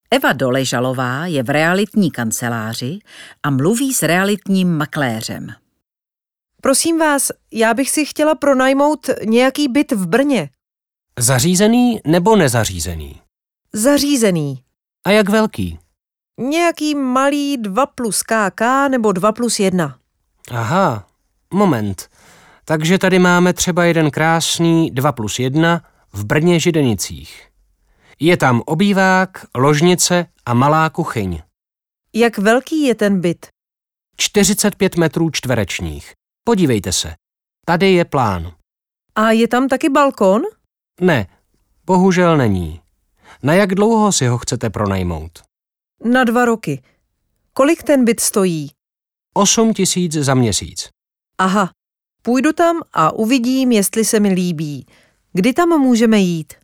Eva Doležalová je v realitní kanceláři a mluví s realitním makléřem. Prosím vás, já bych si chtěla pronajmout nějaký byt v Brně. Zařízený nebo nezařízený? Zařízený. A jak velký? Nějaký malý 2+ KK nebo 2+1. Aha, moment. Takže tady máme třeba jeden krásný 2+1 v Brně Židenicích. Je tam obývák, ložnice a malá kuchyň. Jak velký je ten byt? 45 metrů čtverečních. Podívejte se. Tady je plán. A je tam taky balkon? Ne, bohužel není. Na jak dlouho si ho chcete pronajmout? Na 2 roky. Kolik ten byt stojí? 8 000 za měsíc. Aha, půjdu tam a uvidím, jestli se mi líbí. Kdy tam můžeme jít?